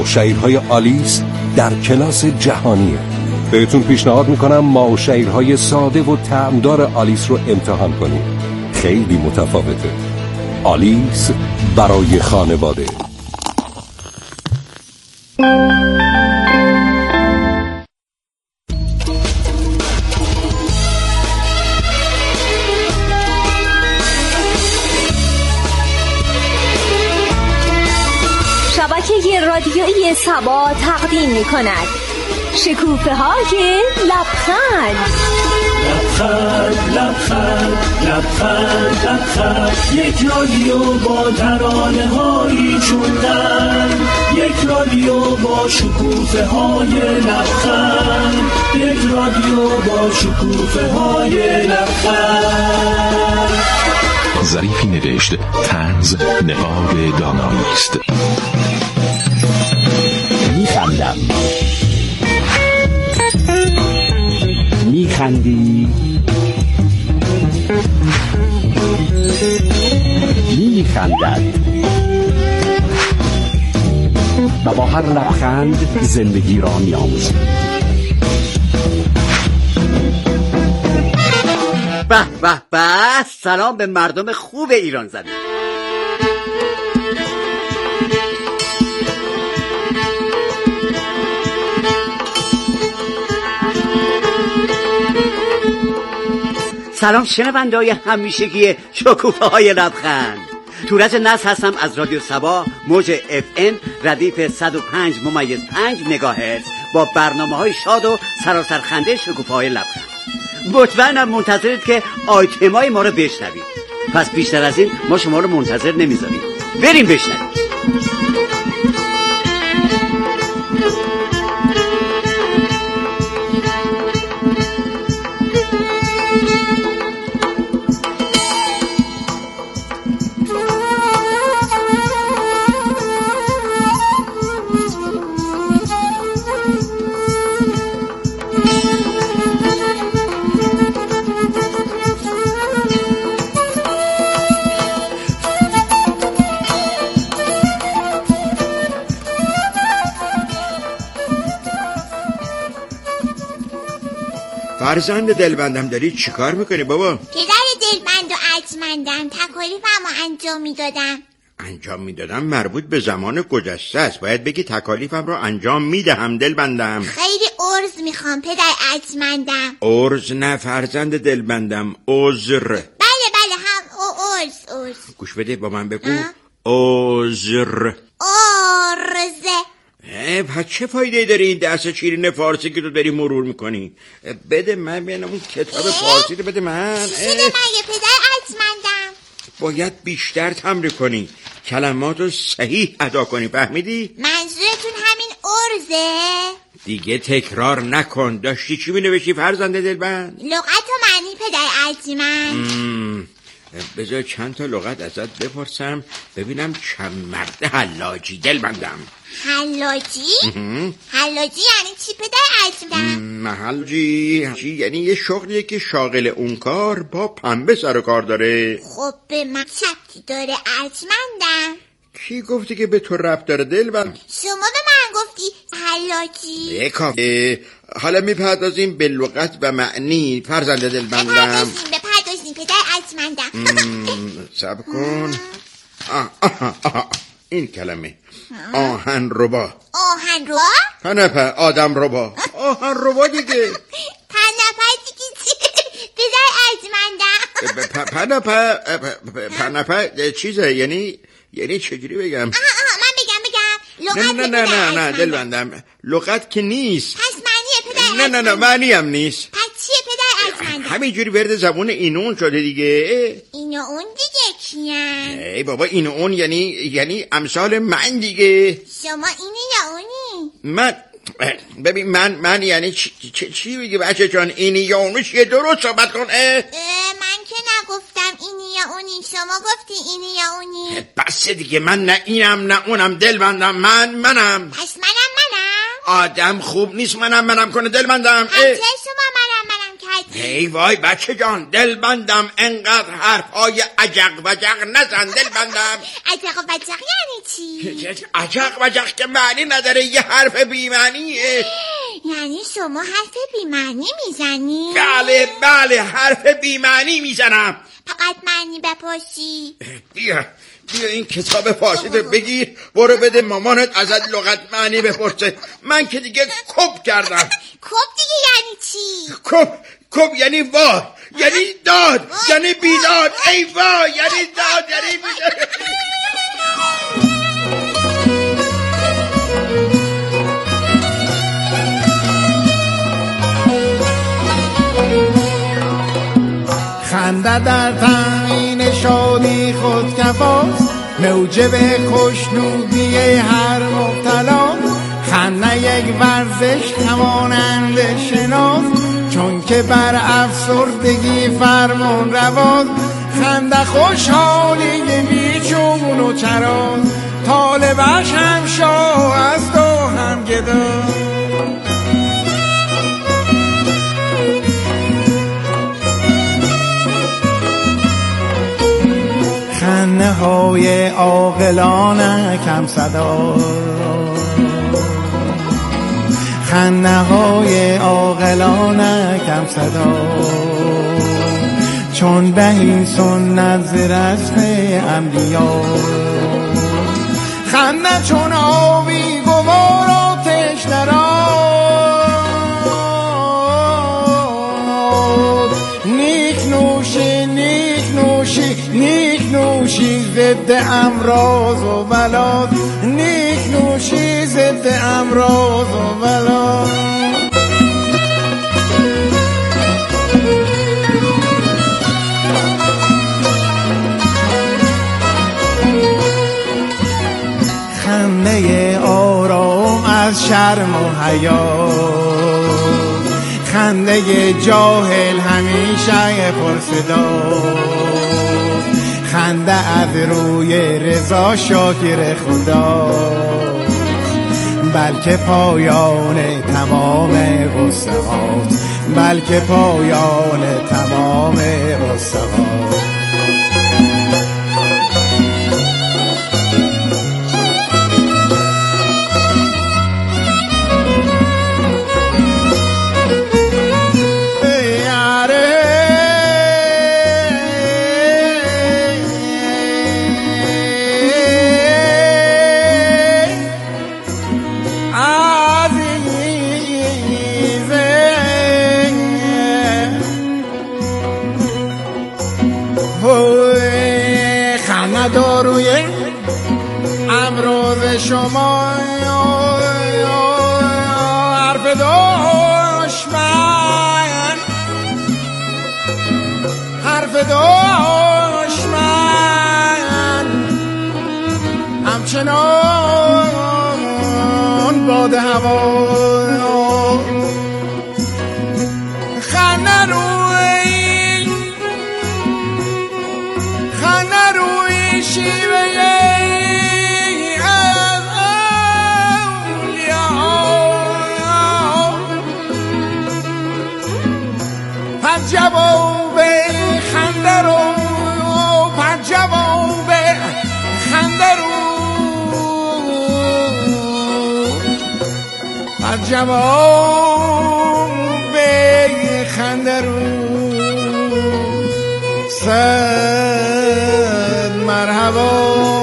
شعیرهای آلیس در کلاس جهانیه. بهتون پیشنهاد میکنم ما شعیرهای ساده و طعمدار آلیس رو امتحان کنید. خیلی متفاوته. آلیس برای خانواده. شبکه رادیویی سبا تقدیم می‌کند شکوفه های لبخند. لبخند لبخند لبخند لبخند، یک رادیو با ترانه هایی چوندن، یک رادیو با شکوفه های لبخند، یک رادیو با شکوفه های لبخند. ظریفی نوشت، طنز نقاب دانایی است. میخندم، میخندی، میخندد و با هر لبخند زندگی را می‌آموزد. به به به، سلام به مردم خوب ایران زمین. سلام شنونده‌های همیشگی شکوفه های لبخند. تورج نصر هستم از رادیو سبا، موج FM ردیف 105.5 مگاهرتز با برنامه‌های شاد و سراسر خنده شکوفه های لبخند. مطمئنم منتظرید که آیتمای ما رو بشنوید. پس بیشتر از این ما شما رو منتظر نمیذاریم. بریم بشنویم. فرزند دلبندم داری چی کار میکنی بابا؟ پدر دلبند و ارجمندم، تکالیفمو انجام میدادم مربوط به زمان گذشته است. باید بگی تکالیفم رو انجام میدهم دلبندم. خیلی عرض میخوام پدر ارجمندم. عرض نه فرزند دلبندم، عذر. بله هم عرض. گوش بده با من بگو. عذر. عرضه. پس چه فایده داری این درس شیرین فارسی که تو داری مرور میکنی؟ بده من بیانم اون کتاب فارسی رو بده من. چی شده مگه پدر ارجمندم؟ باید بیشتر تمرین کنی، کلمات رو صحیح ادا کنی، فهمیدی؟ منظورتون همین عرضه؟ دیگه تکرار نکن. داشتی چی مینوشتی فرزند دلبند؟ لغت و معنی پدر ارجمند. بذار چند تا لغت ازت بپرسم ببینم چند مرد حلاجی دلبندم. حلاجی؟ حلاجی یعنی چی پدر ارجمندم؟ حلاجی یعنی یه شغلیه که شاغل اون کار با پنبه سر و کار داره. خب به من شبکی داره ارجمندم؟ کی گفتی که به تو ربط داره دلبند؟ شما به من گفتی حلاجی. کافیه. حالا میپردازیم به لغت و معنی فرزند دلبندم. بپردازیم پدر ارجمندم. صبر کن. این کلمه آهن ربا. پنپه آدم ربا. آهن ربا دیگه. پنپه دیگه چی پدر ارجمندم؟ پنپه چیزه، یعنی چجوری بگم؟ من بگم لغت. نه دلبندم، لغت که نیست. پس معنیه پدر؟ نه معنی هم نیست. پس چیه پدر ارجمندم؟ همینجوری ورد زبون این اون شده دیگه. این و اون دیگه کیان؟ ای بابا این و اون یعنی امثال من دیگه. شما اینی یا اونی؟ من ببین من یعنی چی بگی بچه جان؟ اینی یا اونی چیه؟ درست صحبت کن. من که نگفتم اینی یا اونی، شما گفتی اینی یا اونی. بس دیگه، من نه اینم نه اونم دلبندم. منم. پس منم آدم خوب نیست منم کنه دلبندم. چه شما منم ای وای بچه جان، دل بندم، انقدر حرفای عجق وجق نزن. دل بندم. عجق وجق یعنی چی؟ عجق وجق که معنی نداره، یه حرف بی‌معنیه. یعنی شما حرف بی‌معنی میزنی؟ بله حرف بی‌معنی میزنم. فقط معنی بپرسی. بیا این کتاب فارسی رو بگیر، برو بده مامانت ازت لغت معنی بپرسه. من که دیگه کپ کردم. کپ دیگه یعنی چی؟ کپ یعنی وای، یعنی داد، یعنی بیداد. ای وای، یعنی داد، یعنی بیداد. خنده در تامین شادی خود کفاست، موجب خوشنودی هر مبتلا. خنده یک ورزش همانند شناس، چون که بر افسردگی فرمان رواست. خنده خوشحالی بیچون و چراست، طالبش هم شاه است و هم گدا. خنده های عاقلانه کم صدا، خنده های عاقلانه کم صدا، چون به این سنت ز رسم انبیا. خنده چون آبی گوار آتش درآد، نیک نوشی نیک نوشی نیک نوشی ضد امراض و بلاد، نیک نوشی ضد امراض و بلاد. خنده آرام از شرم و حیا، خنده جاهل همیشه پرصدا. خنده از روی رضا شاکر خدا، بلکه پایان تمام غصه هاست، بلکه پایان تمام غصه هاست. داروی امراض شما، حرف دشمن، حرف دشمن، همچنان باد هوا. خنده روی شیوه از اولیاء، پس جواب خنده رو، پس جواب خنده رو، پس جواب خنده رو. مرحبا.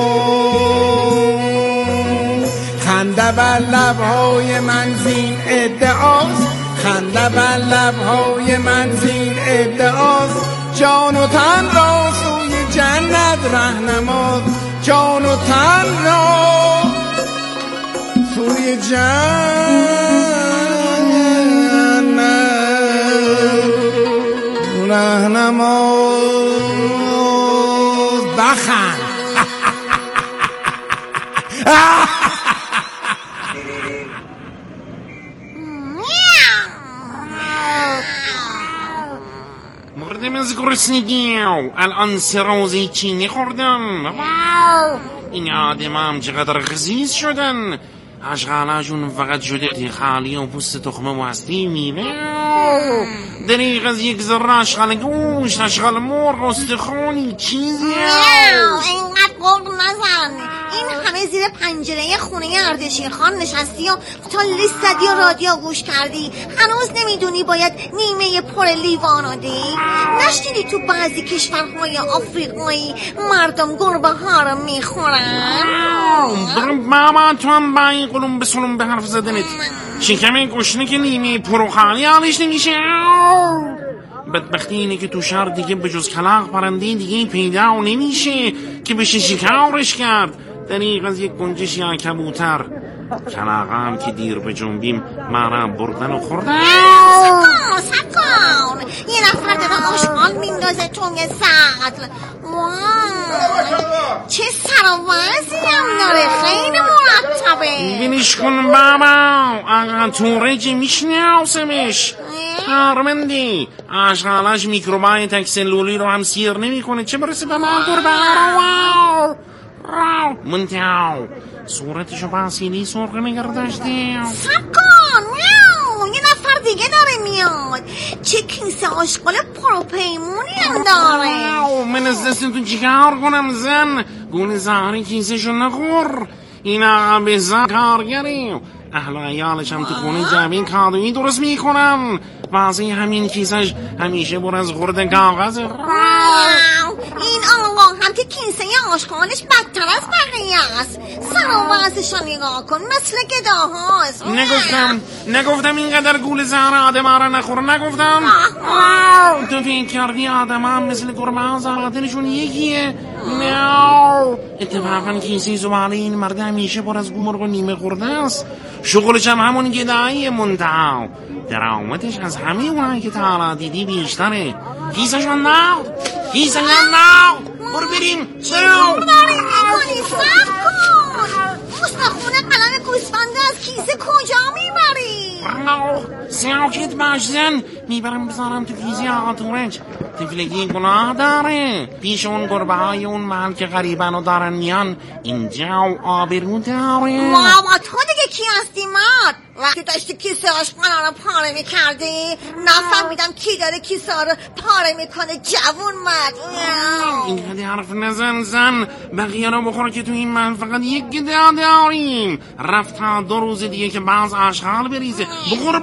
خنده بر لبهای من زین ادعاست، خنده بر لبهای من زین ادعاست. جان و تن را سوی جنت رهنماست، جان و تن را سوی جنت رهنماست. بخند. مردم از گرسنگی، الان 3 روزی چینی خوردم. این آدمام چقدر غزیز شدن. اشغاله جون فقط شده خالی و پوست تخمه و هستی میره. دریغ از یک ذره اشغال گوشت، اشغال مرغ، استخونی چیزی. اینقدر قرق نزن. این همه زیر پنجره خونه اردشیر خان نشستی و تا لیست زدی و رادیو گوش کردی، هنوز نمیدونی باید نیمه پر لیوانادی؟ نشنیدی تو بعضی کشورهای آفریقایی مردم گربه ها رو میخورن؟ بابا تو هم با این قلوم به سلوم به حرف زدنت شکم گشنه که نیمه پروخالی حالش نمیشه. بدبختی اینه که تو شهر دیگه به جز کلاغ پرنده دیگه پیدا نمیشه که بشه شکارش کرد. دریغ از یک گنجش یا کبوتر. کلاغ هم که دیر به جنبیم مرا بردن و خوردن. سکن یه نفر داره آشغال میندازه توی سطل. چه سروازی هم داره، خیلی مرتبه. بینش کن بابا، آقا تورج میشناسمش. هرمندی اشغالش میکروبای تکسلولی رو هم سیر نمی کنه، چه برسه به ما گربه. منتاو صورتشو باسیلی سرخ نگرداشته. سکن یه نفر دیگه داره میاد. چه کیسه آشغال پروپیمونی هم داره. من از دستتون چیکار کنم زن؟ گونه زهری کیسه شو نخور. این آقا به زن کارگری اهل و عیالش هم تو خونه جمعین کادویی درست میکنن. واسه همین کیسش همیشه بر از خورده کاغذ. این آقا هم که کیسه آشغالش بدتر از بقیه است. سر و وضعش نگاه کن، مثل گداهاست. نگفتم اینقدر گول زهر آدم را نخور. نگفتم تو فکر کردی آدم هم مثل گربه ها زهراتنشون یکیه؟ نه، اتفاقا کیسه زباله این مرد همیشه پر از گومرگ و نیمه خورده است. شغلش هم همون گدایی منتها درآمدش از همه اونایی که تا دیدی بیشتره. کیسهشون برو بریم. چرا داری میکنی؟ سب کن. مستخونه قلم گوسفنده از کیسه کجا میبری؟ ساکت باش زن. میبرم بذارم تو کیسه آقا تورج. تفلگی گناه داره پیش اون گربه های اون محل که غریبن و دارن میان اینجا و آبرو داره. بابا تو دیگه کی هستی مرد؟ وقتی داشتی کیسه آشغالا رو پاره میکردی نفهمیدم کی داره کیسه ها رو پاره میکنه. جوون مرد اینقدر حرف نزن زن. بقیه رو بخور که تو این محل فقط یک گده داریم. رفت تا 2 روز دیگه که بعض اشغال بریزه. بخور.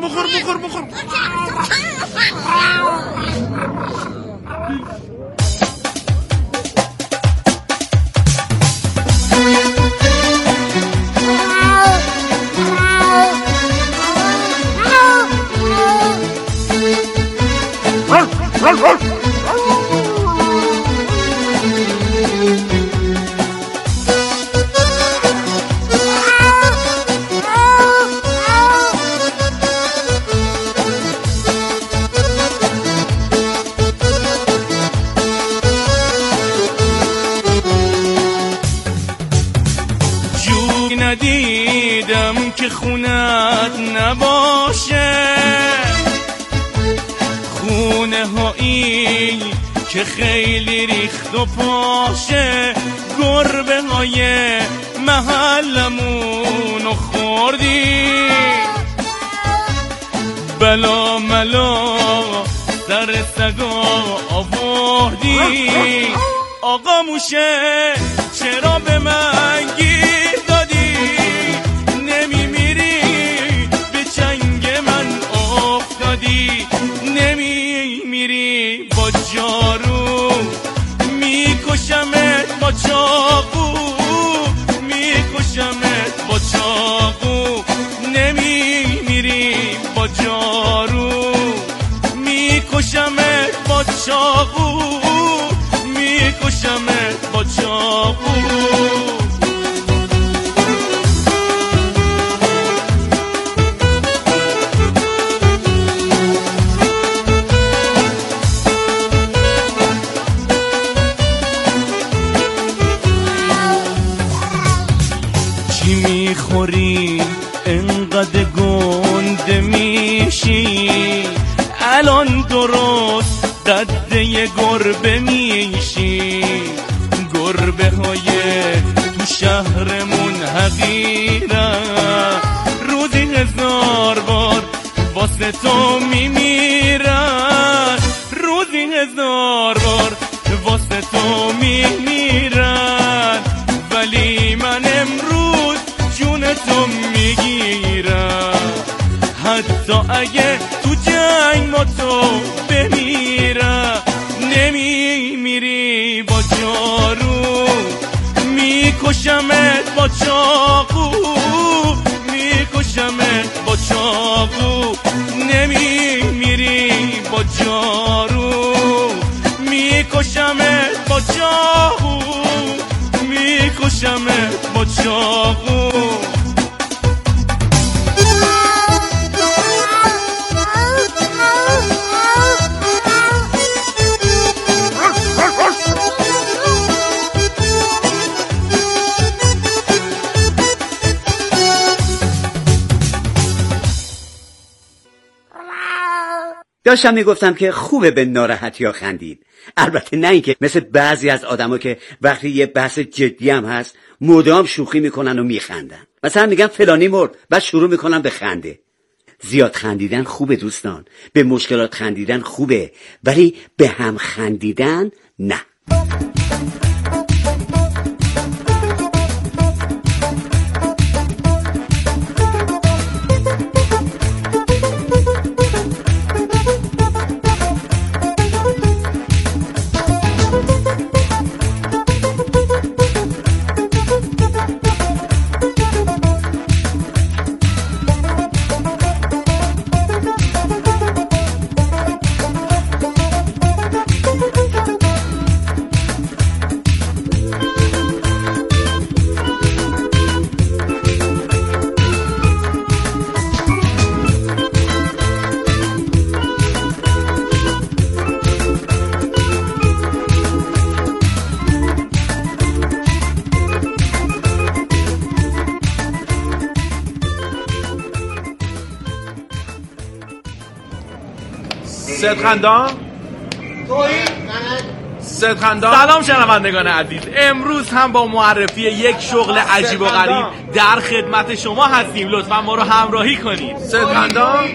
ندیدم که خونت نباشه، خونه هایی که خیلی ریخت و پاشه. گربه های محلمونو خوردی، بلا ملا سر سگا آوردی. آقا موشه چرا به من گیر دادی؟ نمیمیری به چنگ من افتادی، نمیمیری با جارو میکشمت با چاقو، میکشمت با چاقو. نمیمیری با جارو میکشمت با چاقو، میکشمت با چاقو. چی میخوری انقدر گنده میشی؟ الان درست قده گربه میشی. گربه های تو شهرمون حقیرن، واسه تو میمیرن، روزی 1000 بار واسه تو میمیرن، ولی من امروز جون تو میگیرم. حتی اگه تو جنگ با تو بمیرم، نمیمیری با جارو، میکشمت با چاقو، میکشمت با چاقو، نمیمیری با جارو، میکشمت با چاقو، میکشمت با چاقو. داشتم میگفتم که خوبه به ناراحتی ها خندید. البته نه اینکه مثل بعضی از آدما که وقتی یه بحث جدی هم هست مدام شوخی میکنن و میخندن. مثلا میگن فلانی مرد، بعد شروع میکنن به خنده. زیاد خندیدن خوبه دوستان، به مشکلات خندیدن خوبه، ولی به هم خندیدن نه. سید خندان سلام شنوندگان عزیز، امروز هم با معرفی یک شغل عجیب و غریب در خدمت شما هستیم. لطفا ما رو همراهی کنید. سید خندان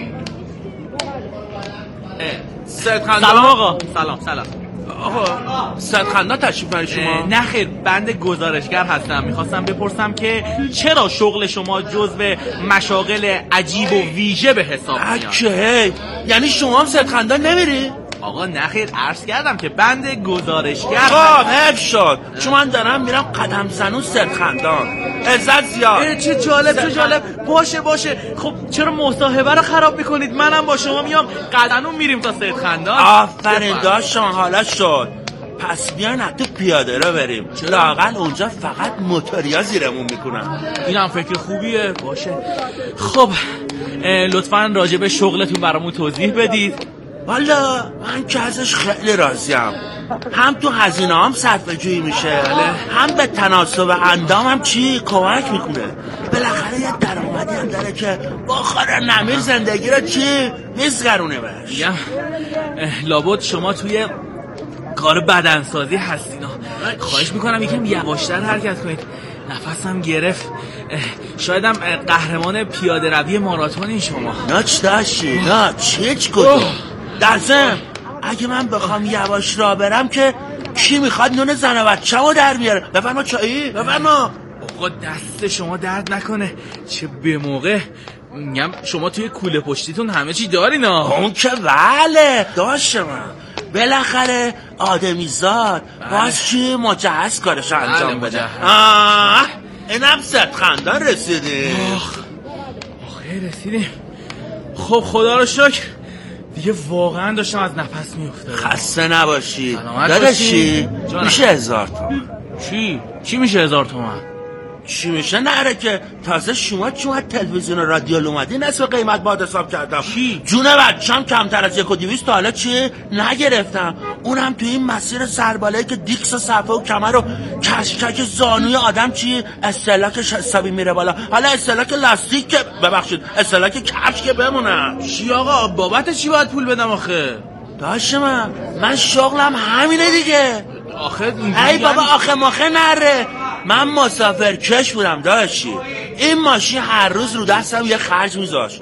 سلام آقا. سلام آقا سید خندان تشریف دارید شما؟ نه خیر، بند گزارشگر هستم. میخواستم بپرسم که چرا شغل شما جزو مشاغل عجیب و ویژه به حساب میاد؟ یعنی شما هم سید خندان نمیری؟ آقا نخیر، عرض کردم که بند گزارشگر. خب حیف شد، چون من دارم میرم قدم زنون سید خندان. عزت زیاد. چه جالب. باشه. خب چرا مصاحبه رو خراب میکنید؟ منم با شما میام قدنون میریم تا سید خندان. آفرین داشتم، حالا شد. پس بیاین حتی پیاده رو بریم، لااقل اونجا فقط موتوریا زیرمون میکنن. اینم فکر خوبیه. باشه. خب لطفاً راجع به شغلتون برامون توضیح بدید. والا من که ازش خیلی راضیم. هم تو هزینه هم صرفه جویی میشه، هم به تناسب اندام هم کمک میکنه. بالاخره یه درآمدی هم داره که با خور نمیر زندگی رو میزگرونه بهش. لابد شما توی کار بدنسازی هستین. خواهش میکنم یکم یواشتر حرکت کنید، نفسم گرفت. شایدم قهرمان پیاده روی ماراتونین شما. نه چی داشتی؟ نه چیچ کدوم؟ در ضمن اگه من بخوام یواش را برم که کی میخواد نون زن و بچه‌مو در بیاره؟ بفرما چایی؟ بفرما. آقا دست شما درد نکنه، چه به موقع. میگم شما توی کوله پشتیتون همه چی دارین. اون که بله داشتم. بالاخره آدمیزاد باز چی مجهز کارش انجام بده. اینم سید خندان رسیدی. آخه رسیدیم. خب خدا رو شکر، دیگه واقعا داشتم از نفس میافتادم. خسته نباشی داداشی. میشه 1000 تومان. چی میشه 1000 تومان؟ چی میشه؟ نره که تازه شما چون تلویزیون و رادیو اومدی نصف قیمت باد حساب کردم. جون بچم کمتر از 1.200 تا حالا چی نگرفتم. اونم توی این مسیر سربالایی که دیکس و صفحه و کمر و کشکک زانوی آدم چی استهلاکش حسابی میره بالا. حالا استهلاک لاستیک که ببخشید استهلاک کفش که بمونه. چی آقا بابت چی باید پول بدم آخه؟ داشت من شغلم همینه دیگه. آخه ای بابا آخه ماخه نره. من مسافر کش بودم داشتی. این ماشین هر روز رو دستم یه خرج میذاشت.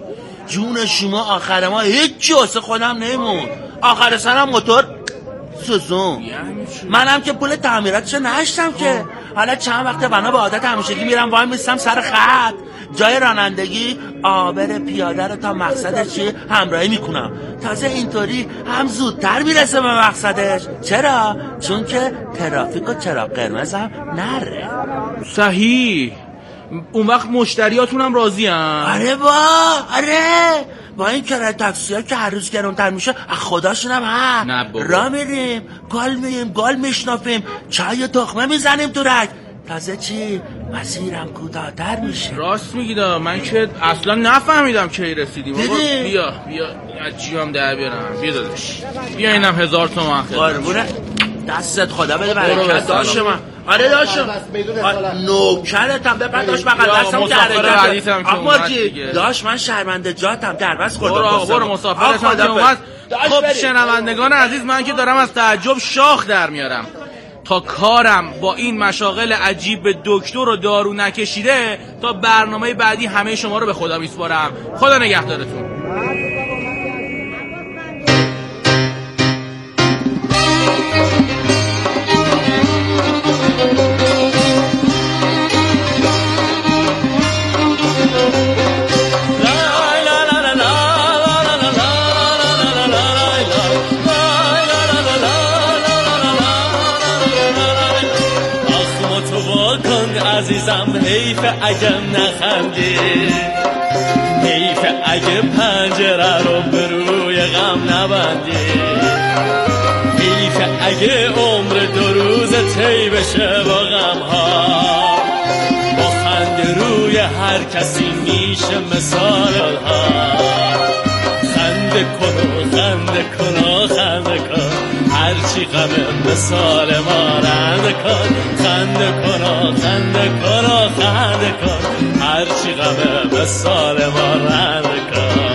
جون شما آخر ما هیچی واسه خودم نمون. آخر سرم موتور سوزون. منم که پول تعمیراتشو نشتم که. حالا چند وقت بنا به عادت همیشگی میرم وای میستم سر خط، جای رانندگی آبر پیاده رو تا مقصدش چی همراهی میکنم. تازه اینطوری هم زودتر میرسه به مقصدش. چرا؟ چون که ترافیک و چراغ قرمز هم نره. صحیح. اون وقت مشتریاتون هم راضی هم؟ آره با این کرایه تاکسی ها که هر روز گرونتر میشه خداشون هم را میریم گال میشنافیم، چای تخمه میزنیم تو رگ. تازه چی؟ مسیرم کوتاه‌تر میشه. راست میگید. من که اصلا نفهمیدم کی رسیدیم. بیا از جیبم در بیارم. بیا داداش، بیا اینم 1000 تومان. قربونه دستت خدا بده برکت. داشت من آره داشتم نوکرتم بپرداش بقید دستم که حرکت آقمارکی داشت. من شرمنده جاتم دربست خورده. برو مسافرتم که اومد. خب شنوندگان عزیز، من که دارم از تعجب شاخ در میارم. تا کارم با این مشاغل عجیب به دکتر و دارو نکشیده، تا برنامه بعدی همه شما رو به خدا میسپارم. خدا نگهدارتون. عزیزم حیف اگه نخندی، حیف اگه پنجره رو به روی غم نبندی، حیف اگه عمر 2 روز طی بشه با غم ها. با خنده روی هر کسی میشه مثال ها. خنده کن خنده کن خنده کن، هرچی غمه مثال ما رنده کن. خنده کن خنده کن خنده کن، هرچی غمه مثال ما رنده کن.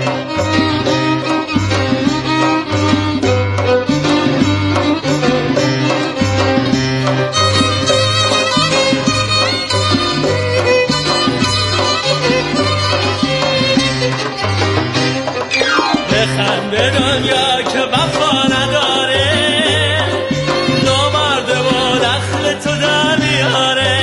بخنده دنیا که وفا نداره، نامرده با دخل تو در میاره.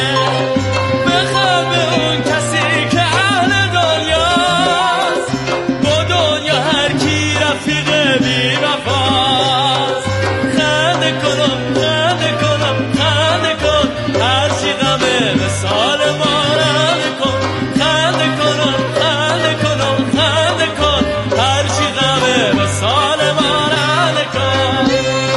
بخنده اون کسی که اهل دنیاست، با دنیا هر کی رفیق بی وفاست. خنده کنم خنده کنم خنده کن، هرچی غمه مثال ما رنده کن. خنده کنم خنده کنم خنده کن، هرچی غمه مثال ما رنده کن.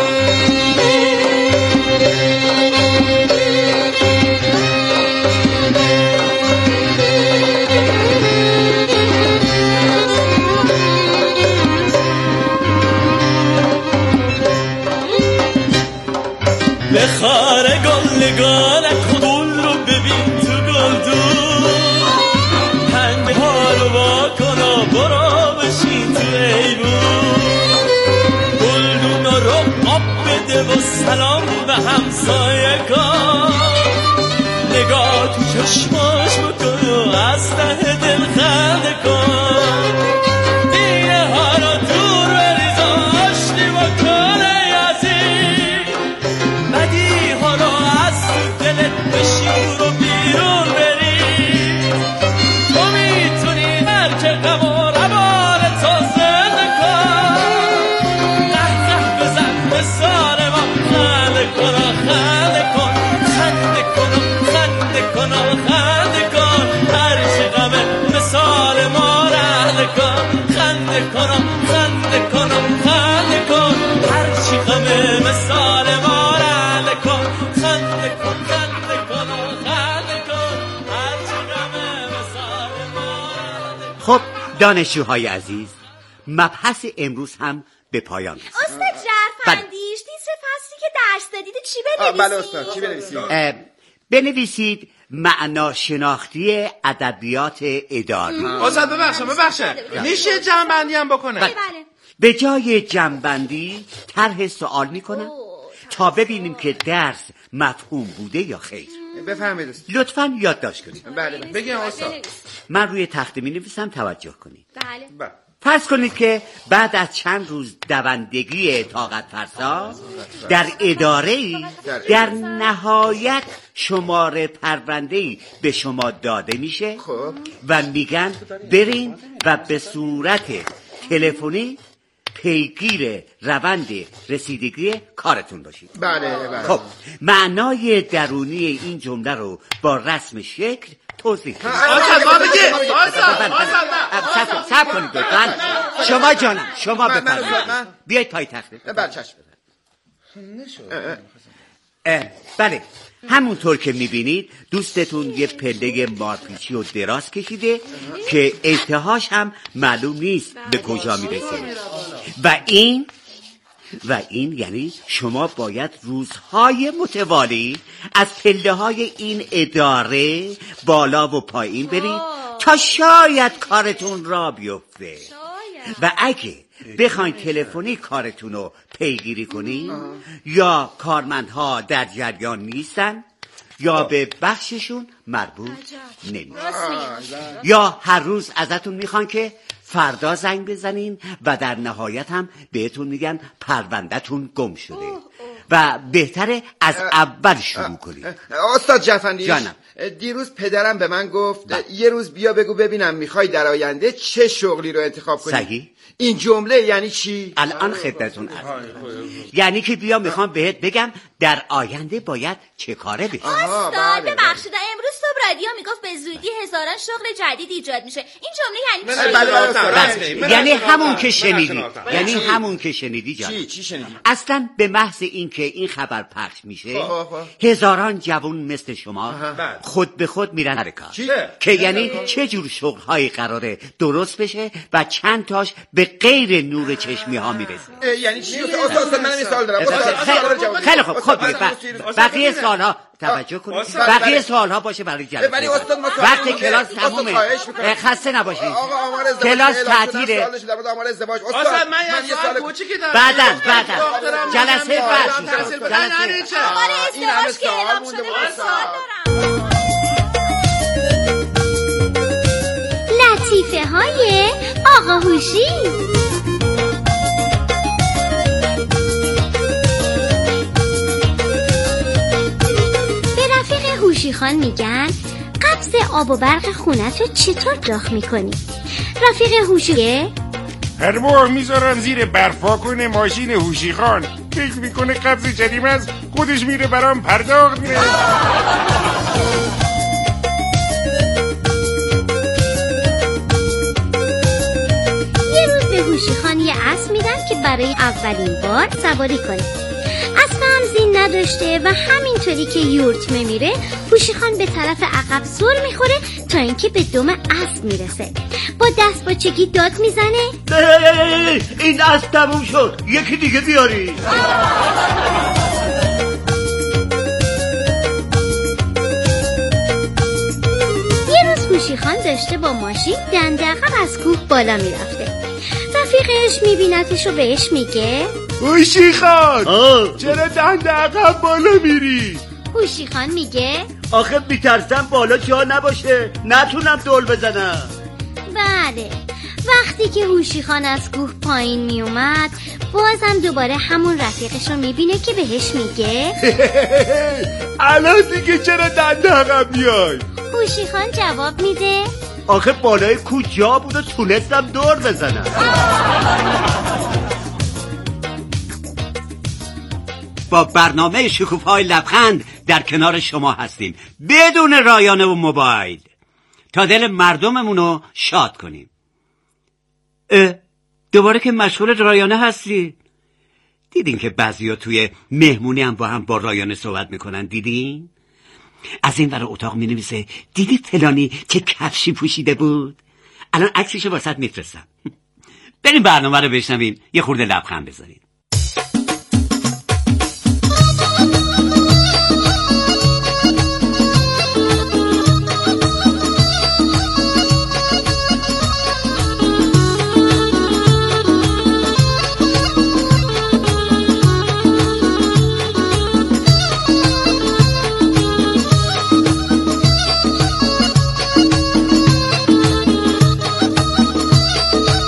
بخاره گل نگانک گل رو ببین تو گلدون. پنده ها رو با کن و برو بشین تو ایوون. گلدون رو آب بده و سلام به همسایه کن. نگاه تو چشماش بکن و از ته دل خنده کن. دیره ها رو دور بریز و آشتی بکن ای عزیز. بدی ها رو از تو دلت بشور و بیرون بریز. تو میتونی هر که غم و روان تو زنده کن. قهقه بزن مثال ما خنده کن خنده کن. خنده کنم خنده کنم خنده کن، هرچی غمه مثال ما رنده کن. خنده کنم خنده کنم خنده کن، هرچی غمه مثال ما رنده کن. خنده کن خنده کنم خنده کن، هرچی غمه مثال ما رنده کن. خب دانشجوهای عزیز، مبحث امروز هم به پایان رسید. استاد جعفندیش تیتر فصلی که درس دادید چی بنویسید؟ بله استاد، چی بنویسید؟ بنویسید معناشناختی ادبیات اداری. استاد ببخشید میشه جمع‌بندی هم بکنه؟ بله. به جای جمع‌بندی طرح سوال میکنم تا ببینیم که درس مفهوم بوده یا خیر. بفهمید لطفاً یادداشت کنید. بله بگم استاد. من روی تخته می‌نویسم، توجه کنید. بله. فرض کنید که بعد از چند روز دوندگی طاقت فرسا در اداره‌ای در نهایت شماره پرونده‌ای به شما داده میشه و میگن برین و به صورت تلفنی پیگیر روند رسیدگی کارتون باشید. بله. خب معنای درونی این جمله رو با رسم شکل توضیح کنید. صبر کنید لطفاً. شما جانم شما بفرمایید. بیایید پای تخته. بله چشم. بله همونطور که میبینید دوستتون یه پله مارپیچی و دراز کشیده که انتهاش هم معلوم نیست به کجا میرسه و این یعنی شما باید روزهای متوالی از پله های این اداره بالا و پایین برید تا شاید کارتون را بیفته و اگه بخواین تلفنی کارتون رو پیگیری کنین یا کارمندها در جریان نیستن یا به بخششون مربوط نمیشه یا هر روز ازتون میخوان که فردا زنگ بزنین و در نهایت هم بهتون میگن پرونده‌تون گم شده و بهتره از اول شروع کنید. استاد جعفندیش جانم. دیروز پدرم به من گفت یه روز بیا بگو ببینم میخوای در آینده چه شغلی رو انتخاب کنی. صحیح. این جمله یعنی چی؟ الان خدمتتون هستم. یعنی که بیا میخوام بهت بگم در آینده باید چه کاره بشی. استاد ببخشید امروز صبح رادیو میگفت به زودی هزاران شغل جدید ایجاد میشه. این جمله یعنی چی؟ یعنی همون که شنیدی. یعنی همون که شنیدی جان. چی شنیدی؟ اصلا به محض این که این خبر پخش میشه هزاران جوان مثل شما خود به خود میرن سر کار که یعنی چه جور شغل‌هایی قراره درست بشه و چند تاش به غیر نور چشمی ها میرسه. یعنی چی؟ استاد من یه سوال دارم. خیلی خوب بقیه سوال‌ها توجه کنید. بقیه سوال‌ها باشه برای جلسه. وقت کلاس تمومه. خسته نباشید. کلاس تعطیله. استاد من یه سوال کوچیکی دارم. بعداً جلسه بعد. این ازدواج که اعلام شده سوال دارم. لطیفه های آقا هوشی. به رفیق هوشی خان میگن قبض آب و برق خونت رو چطور داغ میکنی؟ رفیق هوشیه هر ماه میذارن زیر برفا کنه ماشین هوشی خان، فکر میکنه قبض جریمه از خودش میره برام پرداخت میره. هوشی خان یه اسب میدن که برای اولین بار سواری کنه. اسب هم زین نداشته و همینطوری که یورتمه میره هوشی خان به طرف عقب سر میخوره تا اینکه به دم اسب میرسه. با دست باچگی داد میزنه این اسب تموم شد، یکی دیگه بیاری. یه روز هوشی خان داشته با ماشین دنده عقب از کوه بالا میرفته. رفیقش میبینتش و بهش میگه هوشی خان چرا دنده عقب بالا میری؟ هوشی خان میگه آخه میترسم بالا جا نباشه نتونم دول بزنم. بله وقتی که هوشی خان از کوه پایین میومد بازم دوباره همون رفیقش رو میبینه که بهش میگه الان دیگه چرا دنده عقب میای؟ هوشی خان جواب میده آخه بالای کوه جا بود و تونستم دور بزنم. با برنامه شکوفه‌های لبخند در کنار شما هستیم بدون رایانه و موبایل تا دل مردممونو شاد کنیم. دوباره که مشغول رایانه هستی؟ دیدین که بعضیا توی مهمونی هم با رایانه صحبت میکنن؟ دیدین؟ از این ور اتاق می نویسه دیدی فلانی چه کفشی پوشیده بود؟ الان عکسشو واسط میفرستم. بریم برنامه رو بشنویم یه خورده لبخند بزنید.